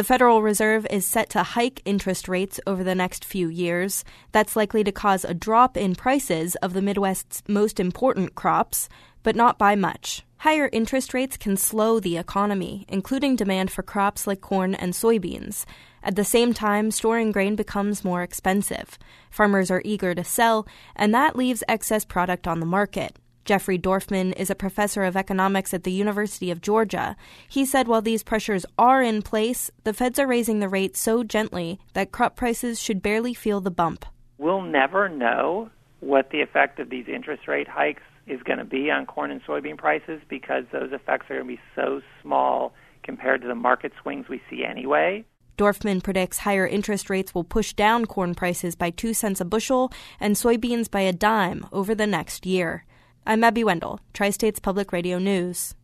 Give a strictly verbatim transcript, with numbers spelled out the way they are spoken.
The Federal Reserve is set to hike interest rates over the next few years. That's likely to cause a drop in prices of the Midwest's most important crops, but not by much. Higher interest rates can slow the economy, including demand for crops like corn and soybeans. At the same time, storing grain becomes more expensive. Farmers are eager to sell, and that leaves excess product on the market. Jeffrey Dorfman is a professor of economics at the University of Georgia. He said while these pressures are in place, the feds are raising the rate so gently that crop prices should barely feel the bump. We'll never know what the effect of these interest rate hikes is going to be on corn and soybean prices because those effects are going to be so small compared to the market swings we see anyway. Dorfman predicts higher interest rates will push down corn prices by two cents a bushel and soybeans by a dime over the next year. I'm Abby Wendell, Tri-States Public Radio News.